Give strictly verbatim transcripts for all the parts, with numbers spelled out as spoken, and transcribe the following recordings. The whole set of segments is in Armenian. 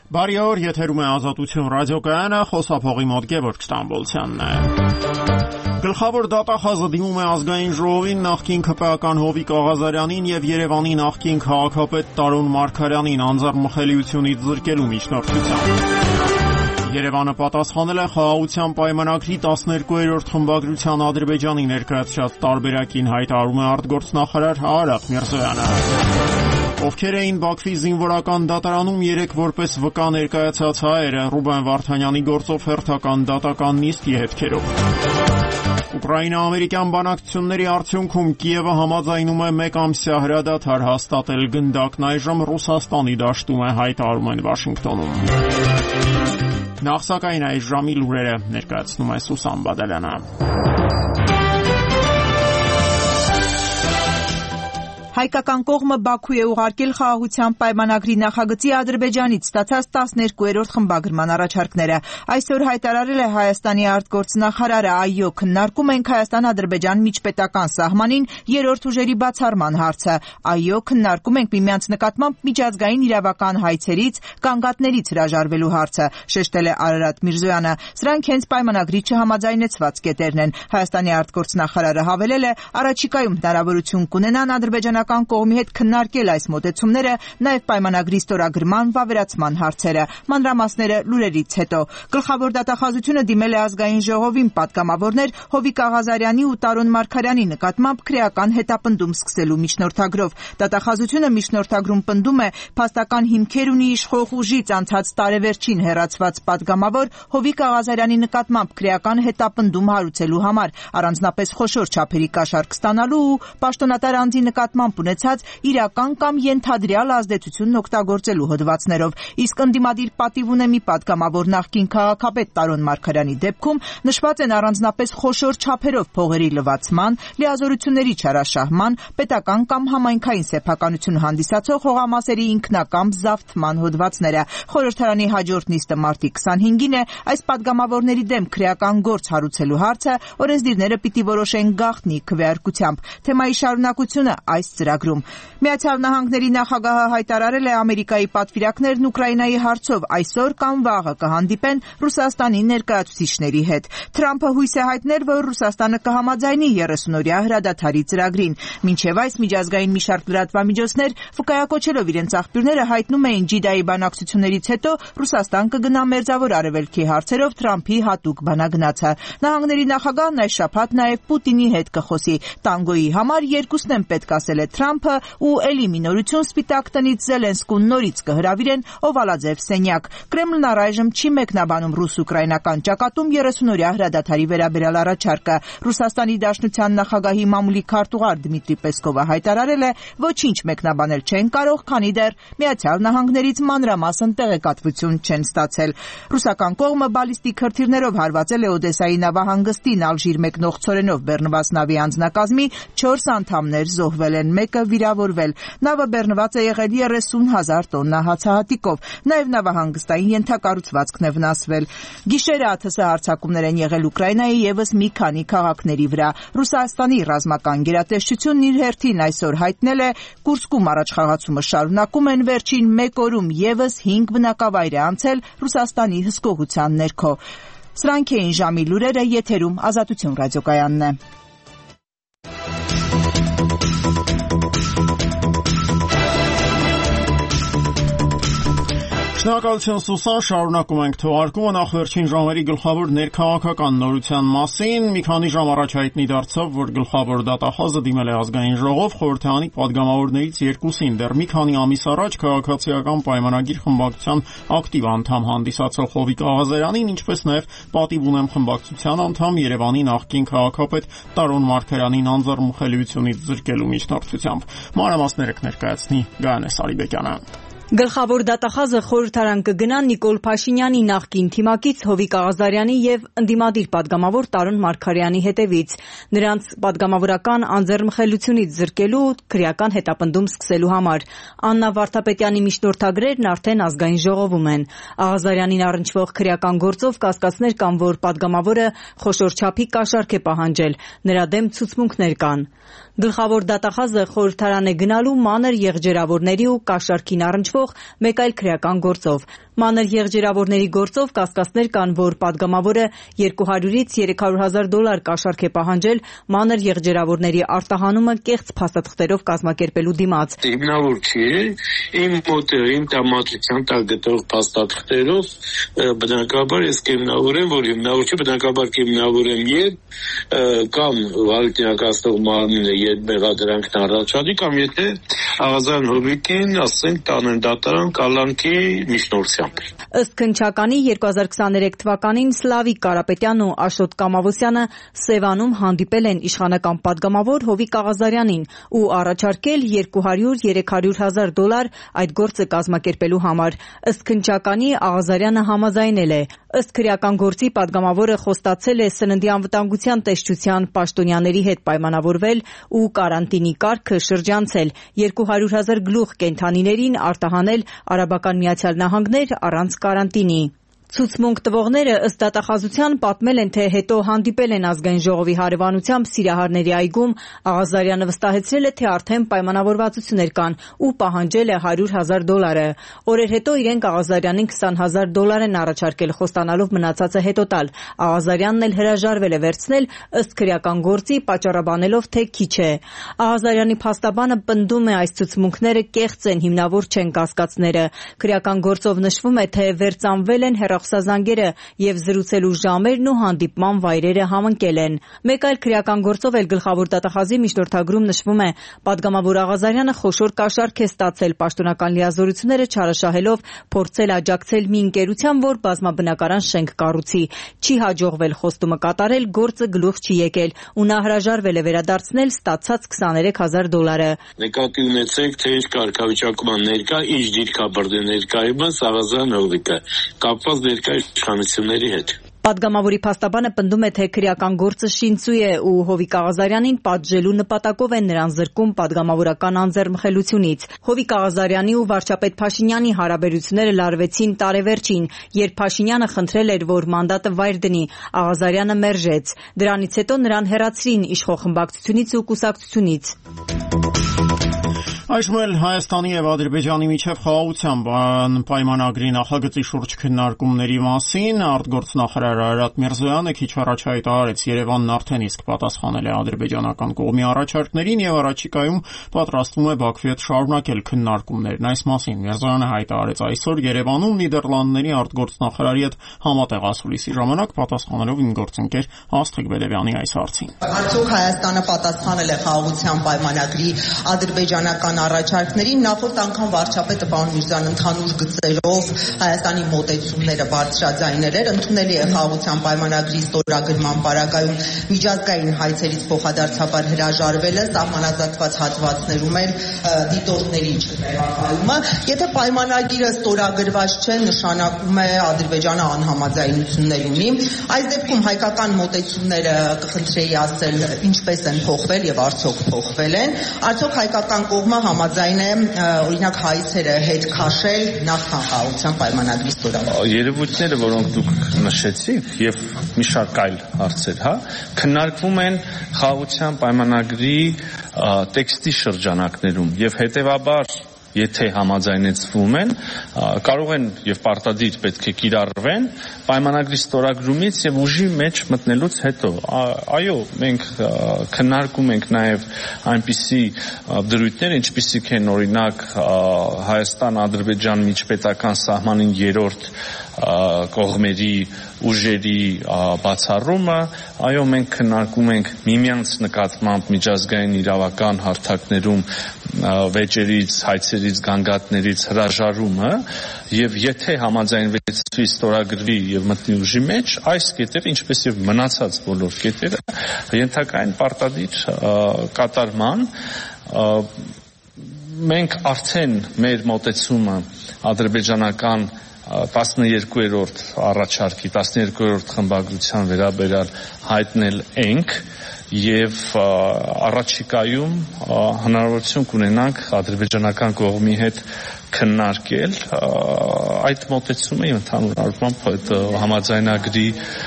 Բարի օր, եթերում է Ազատություն ռադիոկայանը, խոսափողի մոտ Գևորգ Ստամբոլցյանն է։ Գլխավոր դատախազը դիմում է ազգային ժողովին նախկին ՔՊԱ-ական Հովիկ Աղազարյանին եւ Երևանի նախկին քաղաքապետ Տարոն Մարգարյանին անձեռնմխելիությունից զրկելու միջնորդությամբ։ Երևանը պատասխանել է խաղաղության պայմանագրի տասներկուերորդ խմբագրության Ադրբեջանի ներկայացրած տարբերակին, հայտարարում է արտգործնախարար Արաք Միրզոյանը։ Ովքեր էին Բաքվի զինվորական դատարանում երեք որպես վկա ներկայացած հայերը, Ռուբեն Վարդանյանի գործով հերթական դատական նիստի հետքերով։ Ուկրաինա-ամերիկյան բանակցությունների արդյունքում Կիևը համաձայնում է մեկ ամսյա հրադադար հաստատել, գնդակն այժմ Ռուսաստանի դաշտում է, հայտարարում են Վաշինգտոնում։ Նախ սակայն այս ժամի լուրերը ներկայացնում է Սուսան Բադալյանը։ Հայկական կողմը Բաքու է ուղարկել խաղաղության պայմանագրի նախագծի Ադրբեջանից ստացած տասներկուերորդ խմբագրման առաջարկները։ Այսօր հայտարարել է Հայաստանի արտգործնախարարը, այո, քննարկում ենք Հայաստան-Ադրբեջան միջպետական սահմանին երրորդ ուժերի բացառման հարցը, այո, քննարկում ենք միմյանց նկատմամբ միջազգային իրավական հայցերից, կանգատներից հրաժարվելու հարցը, շեշտել է Արարատ Միրզոյանը։ Սրանք հենց պայմանագրի չհամաձայնեցված կետերն են։ Հայաստանի արտգործնախարարը հավելել է, առաջիկայում հնարավորություն կունենան ադրբեջանական կողմի հետ քննարկել այս մոտեցումները, նաև պայմանագրի ստորագրման, վավերացման հարցերը։ Մանրամասները լուրերից հետո։ Գլխավոր դատախազությունը դիմել է ազգային ժողովին պատգամավորներ Հովիկ Աղազարյանի ու Տարոն Մարգարյանի նկատմամբ քրեական հետապնդում սկսելու միջնորդագրով։ Դատախազությունը միջնորդագրում պնդում է փաստական հիմքեր ունի իշխող ուժից անցած տարեվերջին հեռացված պատգամավոր Հովիկ Աղազարյանի նկատմամբ քրեական հետապնդում հարուցելու համար, առանձնապես խոշոր չափերի կաշառք ստանալու ու պաշտոնատար անձի նկատմամբ ունեցած իրական կամ ենթադրյալ ազդեցությունն օգտագործելու հոդվածներով, իսկ ընդդիմադիր պատիվ ունե մի պատգամավոր նախկին քաղաքապետ Տարոն Մարգարյանի դեպքում նշված են առանձնապես խոշոր չափերով փողերի լվացման, լիազորությունների չարաշահման, պետական կամ համայնքային սեփականություն հանդիսացող հողամասերի ինքնակամ զավթման հոդվածները։ Խորհրդարանի հաջորդ նիստը մարտի քսանհինգին է, այս պատգամավորների դեմ քրեական գործ հարուցելու հարցը օրենսդիրները պիտի որոշեն գաղտնի քվեարկությամբ։ Թեմայի շարունակությունը այս ծրագրում։ Միացյալ Նահանգների նախագահը հայտարարել է, Ամերիկայի պատվիրակներն Ուկրաինայի հարցով այսօր կամ վաղը կհանդիպեն Ռուսաստանի ներկայացուցիչների հետ։ Թրամփը հույս է հայտնել, որ Ռուսաստանը կհամաձայնի երեսունօրյա հրադադարի ծրագրին։ Մինչև այս միջազգային մի շարք լրատվամիջոցներ, վկայակոչելով իրենց աղբյուրները, հայտնում էին Ջիդայի բանակցություններից հետո Ռուսաստան կգնա Մերձավոր Արևելքի հարցերով Թրամփի հատուկ բանագնացը։ Նահանգների նախագահն այս շաբաթ նաև Պուտինի հետ կխոսի։ Տանգոյի համար երկուսն են պետք, ասել է Թրամփը, ու էլի մի նորություն Սպիտակ տնից Զելենսկուն նորից կհրավիրեն օվալաձև սենյակ։ Կրեմլն առայժմ չի մեկնաբանում ռուս-ուկրաինական ճակատում երեսունօրյա հրադադարի վերաբերյալ առաջարկը։ Ռուսաստանի Դաշնության նախագահի մամուլի քարտուղար Դմիտրի Պեսկովը հայտարարել է, ոչինչ մեկնաբանել չեն կարող, քանի դեռ Միացյալ Նահանգներից մանրամասն տեղեկատվություն չեն ստացել։ Ռուսական կողմը բալիստիկ հրթիռներով հարվածել է Օդեսայի նավահանգստին, Ալժիր մեկնող ցորենով բեռնված նավի անձնակազմի չորս անդամներ զոհվել են, մեկը վիրավորվել։ Նավը բեռնված է եղել երեսուն հազար տոննա հացահատիկով, նաև նավահանգստային ենթակառուցվածքն է վնասվել։ Գիշերը ԱԹՍ հարձակումներ են եղել Ուկրաինայի ևս մի քանի քաղաքների վրա։ Ռուսաստանի ռազմական գերատեսչությունն իր հերթին այսօր հայտնել է, Կուրսկում առաջխաղացումը շարունակում են, վերջին մեկ օրում ևս հինգ բնակավայր է անցել Ռուսաստանի հսկողության ներքո։ Սրանք էին ժամի լուրերը, եթերում Ազատություն ռադիոկայանն է։ Շնորհակալություն Սուսան, շարունակում ենք թողարկումը նախ վերջին ժամերի գլխավոր ներքաղաքական նորության մասին։ Մի քանի ժամ առաջ հայտնի դարձավ, որ գլխավոր դատախազը դիմել է ազգային ժողով, խորհրդարանի падգամավորներից երկուսին դեռ մի քանի ամիս առաջ քաղաքացիական պայմանագիր խմբակցության ակտիվ անդամ հանդիսացող Հովիկ Աղազարյանին, ինչպես նաև պատիվ ունեմ խմբակցության անդամ Երևանի նախկին քաղաքապետ Տարոն Մարգարյանին անձեռնմխելիությունից զրկելու միջնորդությամբ։ Մանրամասները կներկայացնի Գայանե Սարիբեկյանը։ Գլխավոր դատախազը խորհրդարան կգնա Նիկոլ Փաշինյանի նախկին թիմակից Հովիկ Աղազարյանի եւ ընդդիմադիր падգամավոր Տարոն Մարգարյանի հետևից, նրանց падգամավորական անձեռնմխելիությունից զրկելու քրեական հետապնդում սկսելու համար։ Աննա Վարդապետյանի միջնորդագրերն արդեն ազգային ժողովում են։ Աղազարյանին առնչվող քրեական գործով կասկածներ կան, որ падգամավորը խոշոր չափի կաշառք է պահանջել, նրա դեմ ցուցմունքներ կան։ Գլխավոր դատախազը խորհրդարան է գնալու մանր եղջերավորների ու կաշառքին առնչվող մեկ այլ քրեական գործով։ Մանր եղջերավորների գործով կասկածներ կան, որ падգամավորը երկու հարյուրից երեք հարյուր հազար դոլար կաշառք է պահանջել մանր եղջերավորների արտահանումը կեղծ փաստաթղթերով կազմակերպելու դիմաց։ Հիմնավոր չի, իմ մոտերին տրամադրության տակ գտող փաստաթղթերով բնականաբար ես կիմնավորեմ, որ հիմնավոր չի, բնականաբար կիմնավորեմ եւ կամ վարительակացնող մարմինը երբ մեղադրանքն առաջադրի կամ եթե Աղազարյան Հովիկին ասենք տանեն դատարան կալանքի միջնորդությամբ։ Ըստ քննչականի երկու հազար քսաներեք թվականին Սլավիկ Կարապետյանն ու Աշոտ Կամավոսյանը Սևանում հանդիպել են իշխանական падգամավոր Հովիկ Աղազարյանին ու առաջարկել երկու հարյուր երեք հարյուր հազար դոլար այդ գործը կազմակերպելու համար։ Ըստ քննչականի Աղազարյանը համաձայնել է։ Ըստ քրեական գործի падգամավորը խոստացել է սննդի անվտանգության տեսչության պաշտոնյաների հետ պայմանավորվել ու կարանտինի կարգը շրջանցել, երկու հարյուր հազար գլուխ կենդանիներին արտահանել Արաբական Միացյալ Նահանգներ առանց կարանտինի։ Ցուցմունք տվողները ըստ դատախազության պատմել են, թե հետո հանդիպել են ազգային ժողովի հարևանությամբ Սիրահարների այգում, Աղազարյանը վստահեցրել է, թե արդեն պայմանավորվածություններ կան ու պահանջել է հարյուր հազար դոլարը։ Օրեր հետո իրենք Աղազարյանին քսան հազար դոլար են առաջարկել, խոստանալով մնացածը հետո տալ։ Աղազարյանն էլ հրաժարվել է վերցնել, ըստ քրեական գործի պատճառաբանելով, թե քիչ է։ Աղազարյանի փաստաբանը պնդում է, այս ցուցմունքները կեղծ են, հիմնավոր չեն կասկածները։ Քրեական գործով նշվում է, թե վերծանվել են հեռախոսազանգերը եւ զրուցելու ժամերն ու հանդիպման վայրերը համընկել են։ Մեկ այլ քրեական գործով էլ գլխավոր դատախազի միջնորդագրում նշվում է. падգամավոր Աղազարյանը խոշոր կաշառք է ստացել պաշտոնական լիազորությունները չարաշահելով փորձել աջակցել մի ընկերության, որ բազմաբնակարան շենք կառուցի։ Չի հաջողվել խոստումը կատարել, գործը գլուխ չի եկել ու նա հրաժարվել է վերադարձնել ստացած քսաներեք հազար դոլարը։ Նկատի ունեցեք, թե ինչ կարգավիճակում ներկա, ինչ դիրքաբրդի ներկայումս Աղազարյան Հովիկը կապված ներկայ իշխանությունների հետ։ Падգամավորի փաստաբանը պնդում է, թե քրեական գործը շինծու է ու Հովիկ Աղազարյանին պատժելու նպատակով են նրան զրկում падգամավորական անձեռնմխելությունից։ Հովիկ Աղազարյանի ու վարչապետ Փաշինյանի հարաբերությունները լարվեցին տարեվերջին, երբ Փաշինյանը խնդրել էր, որ մանդատը վայր դնի, Աղազարյանը մերժեց։ Դրանից հետո նրան հեռացրին իշխող խմբակցությունից ու կուսակցությունից։ Այժմ էլ Հայաստանի եւ Ադրբեջանի միջև խաղաղության պայմանագրի նախագծի շուրջ քննարկումների մասին արտգործնախարար Արարատ Միրզոյանը քիչ առաջ հայտարարեց, Երևանն արդեն իսկ պատասխանել է ադրբեջանական կողմի առաջարկներին եւ առաջիկայում պատրաստվում է Բաքվի հետ շարունակել քննարկումներն։ Այս մասին Միրզոյանը հայտարարեց այսօր Երևանում Նիդերլանդների արտգործնախարարի հետ համատեղ ասուլիսի ժամանակ պատասխանելով իմ գործընկեր Աստղիկ Բեդևյանի այս հարցին։ Արդյոք Հայաստանը պատասխանել է խաղաղության պայմանագրի ադրբեջանական առաջարկներին։ Նախորդ անգամ վարչապետը պարոն Միրզոյան ընդհանուր գծերով Հայաստանի մոտեցումները բարձրաձայնել էր, ընդունելի է խաղաղության պայմանագրի ստորագրման պարագայում միջազգային հայցերից փոխադարձաբար հրաժարվելը, սահմանազատված հատվածներում էլ դիտորդների չներկայումը։ Եթե պայմանագիրը ստորագրված չէ, նշանակում է Ադրբեջանը անհամաձայնություններ ունի։ Այս դեպքում հայկական մոտեցումները կխնդրեի ասել ինչպես են փոխվել եւ արդյոք փոխվել են։ Արդյոք հայկական կողմը համաձայն է օրինակ հայցերը հետ քաշել նախքան խաղաղության պայմանագրի ստորագրումը։ Երևույթները, որոնք դուք նշեցիք եւ մի շարք այլ հարցեր, հա, քննարկվում են խաղաղության պայմանագրի տեքստի շրջանակներում եւ հետեւաբար եթե համաձայնեցվում են, կարող են եւ պարտադիր պետք է կիրառվեն պայմանագրի ստորագրումից եւ ուժի մեջ մտնելուց հետո։ Այո, մենք քննարկում ենք նաեւ այնպիսի դրույթներ, ինչպիսիք են օրինակ Հայաստան-Ադրբեջան միջպետական սահմանին երրորդ կողմերի ուժերի բացառումը, այո, մենք քննարկում ենք միմյանց նկատմամբ միջազգային իրավական հարթակներում վեճերից, հայցերից, գանգատներից հրաժարումը եւ եթե համաձայնվեցվի ստորագրվի եւ մտնի ուժի մեջ, այս կետերը, ինչպես եւ մնացած բոլոր կետերը, ենթակա են պարտադիր կատարման։ Մենք արդեն մեր մոտեցումը ադրբեջանական տասներկուերորդ առաջարկի, տասներկուերորդ խմբագրության վերաբերյալ հայտնել ենք եւ առաջիկայում հնարավորություն կունենանք ադրբեջանական կողմի հետ քննարկել այդ մոտեցումը եւ ընդհանուր առմամբ համաձայնագրի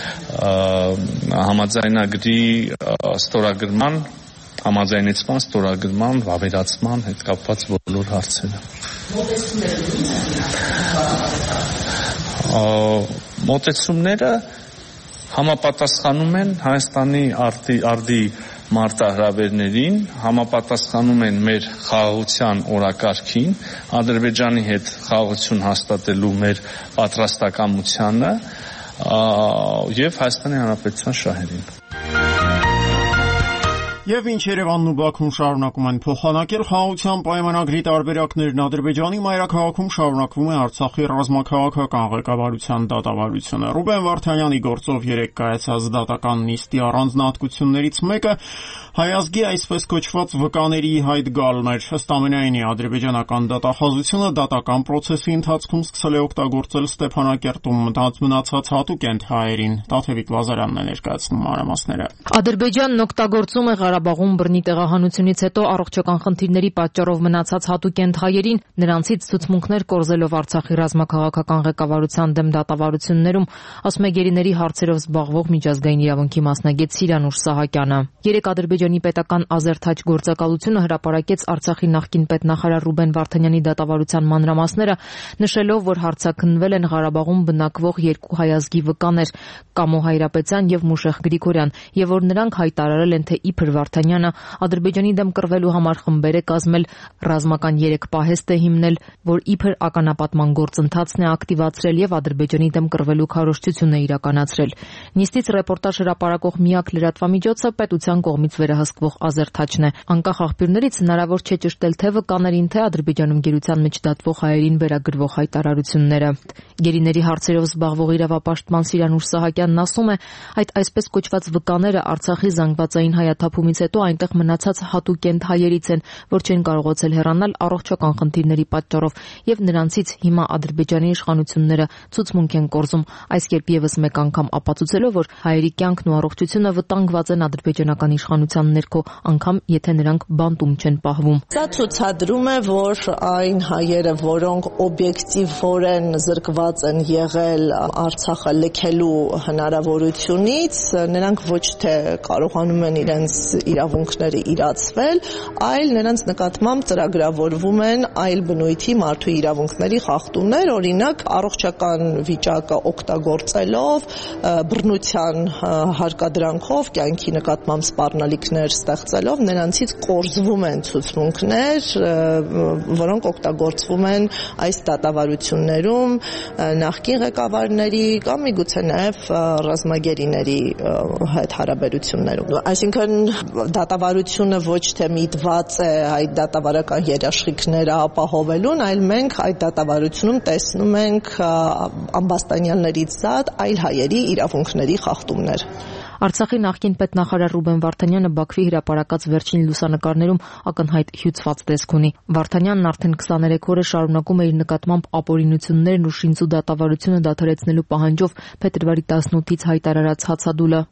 համաձայնագրի ստորագրման համաձայնեցման, ստորագրման, վավերացման հետ կապված բոլոր հարցերը։ մոտեցումները համապատասխանում են Հայաստանի արդի արդի մարտահրավերներին, համապատասխանում են մեր խաղաղության օրակարգին, Ադրբեջանի հետ խաղաղություն հաստատելու մեր պատրաստակամությանը եւ Հայաստանի Հանրապետության շահերին։ Եվ ինչ Երևանն ու Բաքուն շարունակում են փոխանակել խաղաղության պայմանագրի տարբերակներն, Ադրբեջանի մայրաքաղաքում շարունակվում է Արցախի ռազմաքաղաքական ղեկավարության դատավարությունը։ Ռուբեն Վարդանյանի գործով երեկ կայացած դատական նիստի առանձնահատկություններից մեկը հայազգի այսպես կոչված վկաների հայտ գալն էր։ Ըստ ամենայնի, ադրբեջանական դատախազությունը դատական process-ի ընթացքում սկսել է օգտագործել Ստեփանակերտում մնացած հատուկ հայերին։ Տաթևիկ Վազարյանն է ներկայացնում մանրամասները։ Ադրբեջանն օգտագործում է Ղարաբաղում բռնի տեղահանությունից հետո առողջական խնդիրների պատճառով մնացած հատուկ հայերին, նրանցից ցուցմունքներ կորզելով Արցախի ռազմաքաղաքական ղեկավարության դեմ դատավարություններում, ասում է գերիների հարցերով զբաղվող միջազգային իրավունքի մասնագետ Սիրանուշ Սահակյանը։ Երեկ Ադրբեջանի պետական Ազերթաչ գործակալությունը հրապարակեց Արցախի նախկին պետնախարար Ռուբեն Վարդանյանի դատավարության մանրամասները, նշելով, որ հարցաքննվել են Ղարաբաղում բնակվող երկու հայազգի վկաներ՝ Կամո Հայրապետյան եւ Մուշեղ Գրիգորյան, եւ որ նրանք հայտարարել են, թե իբր Վարդանյանը Ադրբեջանի դեմ կռվելու համար խմբեր է կազմել, ռազմական երեք պահեստ է հիմնել, որ իբր ականապատման գործընթացն է ակտիվացրել եւ Ադրբեջանի դեմ կռվելու քարոզչություն է իրականացրել։ Նիստից ռեպորտաժ հրապարակող միակ լրատվամիջոցը պետության կողմից վերահսկվող Ազերթաչն է։ Անկախ աղբյուրներից հնարավոր չէ ճշտել թե վկաներին, թե Ադրբեջանում գերության մեջ դատվող հայերին վերագրվող հայտարարությունները։ Գերիների հարցերով զբաղվող իրավապաշտպան Սիրանուշ Սահակյանն ասում է, այդ այսպես կոչված վկաները Արցախի զանգվածային հայաթափումից հետո այնտեղ մնացած հատուկ հայերից են, որ չեն կարողացել հեռանալ առողջական խնդիրների պատճառով, եւ նրանցից հիմա Ադրբեջանի իշխանությունները ցուցմունք են կորզում, այս կերպ եւս մեկ անգամ ապացուցելով, որ հայերի կյանքն ու առողջությունը վտանգված են ադրբեջանական իշխանության ներքո, անգամ եթե նրանք բանտում չեն պահվում։ Սա ցուցադրում է, որ այն հայերը, որոնք օբյեկտիվորեն զրկված են եղել Արցախը լքելու հնարավորությունից, նրանք ոչ թե կարողանում են իրենց իրավունքները իրացվել, այլ նրանց նկատմամբ ծրագրավորվում են այլ բնույթի մարդու իրավունքների խախտումներ, օրինակ առողջական վիճակը օգտագործելով, բռնության հարկադրանքով, կյանքի նկատմամբ սպառնալիքներ ստեղծելով, նրանցից կորզվում են ցուցմունքներ, որոնք օգտագործվում են այս դատավարություններում նախկին ղեկավարների կամ միգուցե նաև ռազմագերիների հետ հարաբերություններում։ Այսինքն դատավարությունը ոչ թե միտված է այդ դատավարական երաշխիքները ապահովելուն, այլ մենք այդ դատավարությունում տեսնում ենք ամբաստանյաններից զատ այլ հայերի իրավունքների խախտումներ։ Արցախի նախկին պետնախարար Ռուբեն Վարդանյանը Բաքվի հրապարակած վերջին լուսանկարներում ակնհայտ հյուծված տեսք ունի։ Վարդանյանն արդեն քսաներեք օր է շարունակում է իր նկատմամբ ապօրինություններն ու շինծու դատավարությունը դադարեցնելու պահանջով փետրվարի տասնութից հայտարարած հացադուլը։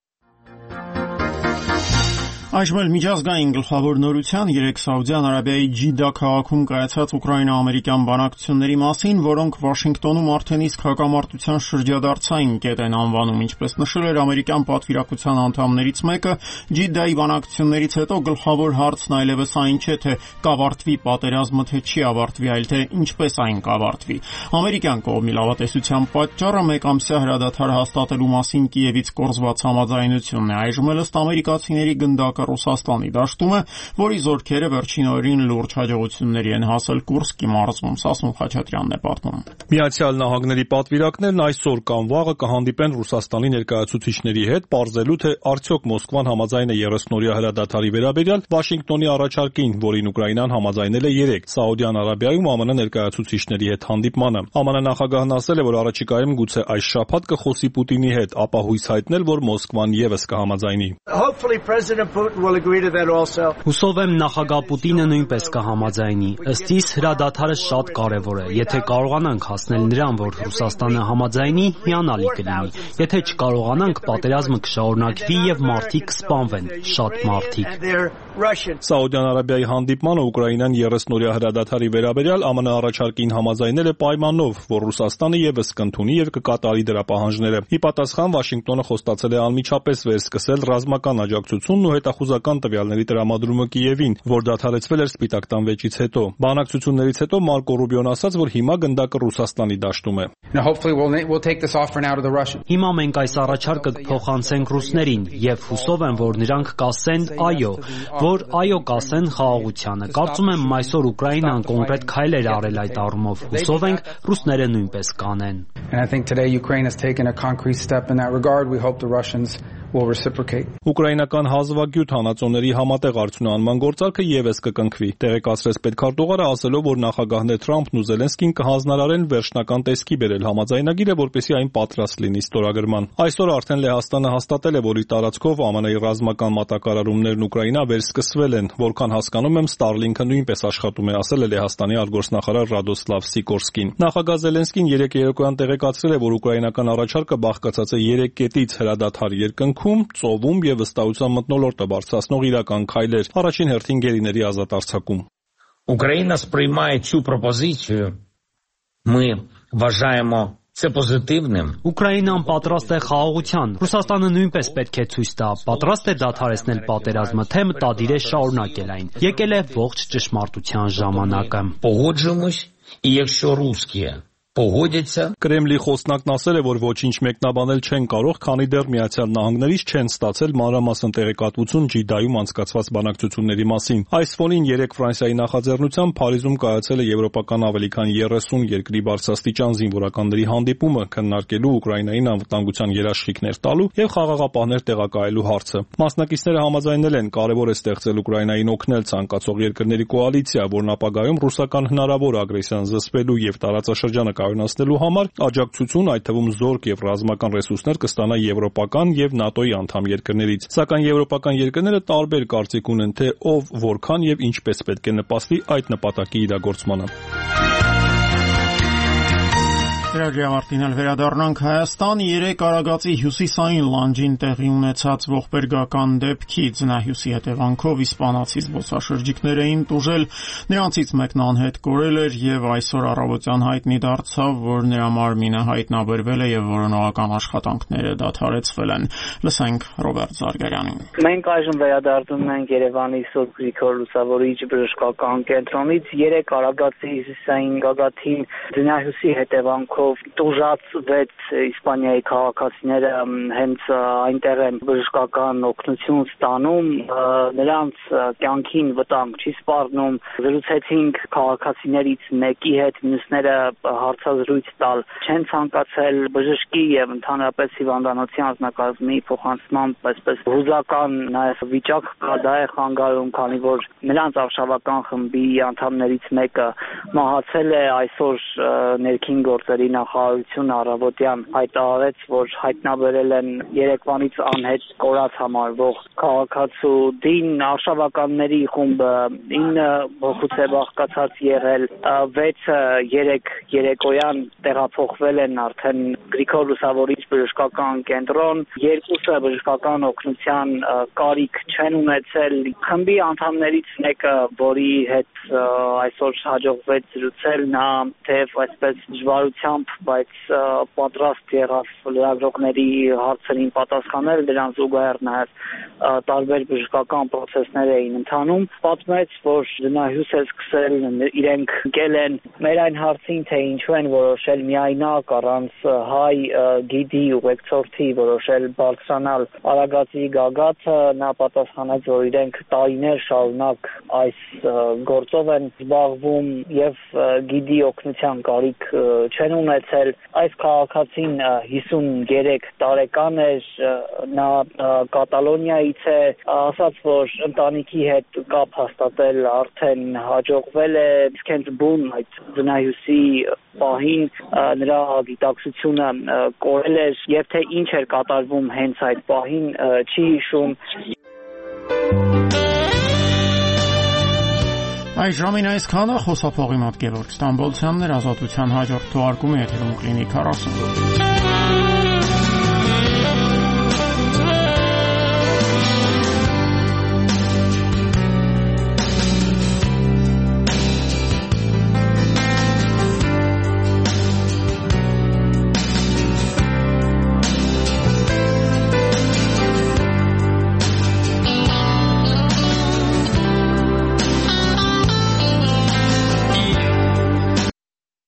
Այժմ էլ միջազգային գլխավոր նորության երեկ Սաուդյան Արաբիայի Ջիդա քաղաքում կայացած ուկրաինա-ամերիկյան բանակցությունների մասին, որոնք Վաշինգտոնում արդեն իսկ հակամարտության շրջադարձային կետ են անվանում, ինչպես նշել էր ամերիկյան պատվիրակության անդամներից մեկը, Ջիդայի բանակցություններից հետո գլխավոր հարցն այլևս այն չէ, թե կավարտվի պատերազմը, թե չի ավարտվի, այլ թե ինչպես այն կավարտվի։ Ամերիկյան կողմի լավատեսության պատճառը մեկամսյա հրադադար հաստատելու մասին Կիևից կորզված համաձայնությունն է։ Այժմ էլ ըստ ամերիկացիների գնդակը Ռուսաստանի դաշտում է, որի զորքերը վերջին օրերին լուրջ հաջողությունների են հասել Կուրսկի մարզում։ Սասուն Խաչատրյանն է պատմում։ Միացյալ Նահանգների պատվիրակներն այսօր կամ վաղը կհանդիպեն Ռուսաստանի ներկայացուցիչների հետ, պարզելու թե արդյոք Մոսկվան համաձայն է երեսնօրյա հրադադարի վերաբերյալ Վաշինգտոնի առաջարկին, որին Ուկրաինան համաձայնել է երեկ Սաուդյան Արաբիայում ԱՄՆ ներկայացուցիչների հետ հանդիպմանը։ ԱՄՆ նախագահն ասել է, որ առաջիկայում գուցե այս շաբաթ կխոսի Պուտինի հետ, ապա հույս հայտնել, որ Մոսկվան եւս կհամաձայնի։ Հուսով եմ նախագահ Պուտինը նույնպես կհամաձայնի։ Ըստ իս հրադադարը շատ կարևոր է։ Եթե կարողանանք հասնել նրան, որ Ռուսաստանը համաձայնի, հիանալի կլինի։ Եթե չկարողանանք, պատերազմը կշարունակվի եւ մարդիկ կսպանվեն, շատ մարդիկ։ Սաուդյան Արաբիայի հանդիպմանը Ուկրաինան երեսնօրյա հրադադարի վերաբերյալ ԱՄՆ առաջարկին համաձայնել է պայմանով, որ Ռուսաստանը ևս կընդունի եւ կկատարի դրա պահանջները։ Ի պատասխան Վաշինգտոնը խոստացել է անմիջապես վերսկսել ռազմական աջակցությունն ու հետախուզական տվյալների տրամադրումը Կիևին, որ դադարեցվել էր Սպիտակ տան վեճից հետո։ Բանակցություններից հետո Մարկո Ռուբիոն ասաց, որ հիմա գնդակը Ռուսաստանի դաշտում է։ Հիմա մենք այս առաջարկը կփոխանցենք ռուսներին եւ հուսով եմ, որ նրանք կասեն այո, որ այո կասեն խաղաղությանը։ Կարծում եմ այսօր Ուկրաինան կոնկրետ քայլեր արել այդ առումով։ Հուսով ենք ռուսները նույնպես կանեն։ Ուկրաինական հազվագյուտ հանածոների համատեղ արդյունահանման գործարքը ևս կկնքվի։ Տեղեկացրեց պետքարտուղարը, ասելով, որ նախագահներ Թրամփն ու Զելենսկին կհանձնարարեն վերջնական տեսքի բերել համաձայնագիրը, որպեսզի այն պատրաստ լինի ստորագրման։ Այսօր արդեն Լեհաստանը հաստատել է, որ իր տարածքով ԱՄՆ-ի ռազմական մատակարարումներն Ուկրաինա վերսկսվել են, որքան հասկանում եմ, Starlink-ը նույնպես աշխատում է, ասել է Լեհաստանի արտգործնախարար Ռադոսլավ Սիկորսկին։ Նախագահ Զելենսկին երեկ երեկոյան տեղեկացրել է, որ ուկրաինական առաջարկը բաղկացած է երեք կետից՝ հրադադար երկնքում, ծովում եւ վստահության մթնոլորտը բարձրացնող իրական քայլեր, առաջին հերթին գերիների ազատ արձակում։ Украина сприймає цю пропозицію. Ми вважаємо це позитивним. Ուկրաինան պատրաստ է խաղաղության։ Ռուսաստանը նույնպես պետք է ցույց տա, պատրաստ է դադարեցնել պատերազմը, թե մտադիր է շարունակել այն։ Եկել է ողջ ճշմարտության ժամանակը։ Погоджуємось, і якщо русські Պողոդեցա Կրեմլի խոսնակն ասել է, որ ոչինչ մեկնաբանել չեն կարող, քանի դեռ Միացյալ Նահանգներից չեն ստացել մանրամասն տեղեկատվություն Ջիդայում անցկացված բանակցությունների մասին։ Այս ֆոնին երեք Ֆրանսիայի նախաձեռնությամբ Փարիզում կայացել է եվրոպական ավելի քան երեսուն երկրի բարձրաստիճան զինվորականների հանդիպումը, քննարկելու Ուկրաինային անվտանգության երաշխիքներ տալու եւ խաղաղապահներ տեղակայելու հարցը։ Մասնակիցները համաձայնել են, կարևոր է ստեղծել Ուկրաինային օգնել ցանկացող երկրների կոալիցիա, որն ապագայում ռուսական հնարավոր ագրեսիան զսպելու եւ տարածաշրջանը կայունացնելու համար աջակցություն, այդ թվում զորք եւ ռազմական ռեսուրսներ կստանա եվրոպական եւ ՆԱՏՕ-ի անդամ երկրներից։ Սակայն եվրոպական երկրները տարբեր կարծիք ունեն, թե ով, որքան եւ ինչպես պետք է նպաստի այդ նպատակի իրագործմանը։ Հրաժարվարտին վերադառնանք Հայաստան, երեք Արագածի հյուսիսային լանջին տեղի ունեցած ողբերգական դեպքի ձնահյուսի հետևանքով իսպանացի զբոսաշրջիկներ էին տուժել, նրանցից մեկն անհետ կորել էր եւ այսօր առավոտյան հայտնի դարձավ, որ նրա մարմինը հայտնաբերվել է եւ որոնողական աշխատանքները դադարեցվել են։ Լսենք Ռոբերտ Զարգարյանին։ Մենք այժմ վերադառնում ենք Երևանի Սուրբ Գրիգոր Լուսավորիչ բժշկական կենտրոնից, երեք Արագածի հյուսիսային գագաթին ձնահյուսի հետևանքով տուժած վեց Իսպանիայի քաղաքացիները հենց այնտեղ են բժշկական օգնություն ստանում, նրանց կյանքին վտանգ չի սպառնում։ Զրուցեցինք քաղաքացիներից մեկի հետ, մյուսները հարցազրույց տալ չեն ցանկացել, բժշկի եւ ընդհանրապես հիվանդանոցի անձնակազմի փոխանցմամբ այսպես հուզական նաեւ վիճակ կա, դա է խանգարում, քանի որ նրանց արշավական խմբի անդամներից մեկը մահացել է, այսօր ներքին գործերի նախարարությունը առավոտյան հայտարարեց, որ հայտնաբերել են երեկվանից անհետ կորած համարվող քաղաքացու Դին արշավականների խումբը ինը փոխուց է բաղկացած եղել, վեցը երեք երեկոյան տեղափոխվել են արդեն Գրիգոր Լուսավորիչ բժշկական կենտրոն, երկուսը բժշկական օգնության կարիք չեն ունեցել։ Խմբի անդամներից մեկը, որի հետ այսօր հաջողվեց զրուցել, նա թեև այսպես դժվարությամբ, բայց պատրաստ եղավ լրագրողների հարցերին պատասխանել, դրանց զուգահեռ նաև տարբեր բժշկական պրոցեսներ էին ընթանում, պատմեց, որ ձնահյուս է սկսել, իրենք ընկել են մեր այն հարցին, թե ինչու են որոշել միայնակ առանց հայ գիդի ուղեկցորդի որոշել բարձրանալ Արագածի գագաթը, նա պատասխանեց, որ իրենք տարիներ շարունակ այս գործով են զբաղվում եւ գիդի օգնության կարիք չեն ունեցել։ Այս քաղաքացին հիսուններեք տարեկան էր, նա Կատալոնիայից է, ասաց, որ ընտանիքի հետ կապ հաստատել արդեն հաջողվել է, իսկ հենց բուն այդ ձնահյուսի պահին նրա գիտակցությունը կորել էր եւ թե ինչ էր կատարվում հենց այդ պահին չի հիշում։ Այս ժամին այսքանը, խոսափողի մոտ Գևորգ Ստամբոլցյանն էր, Ազատության հաջորդ թողարկումը եթերում կլինի քառասուն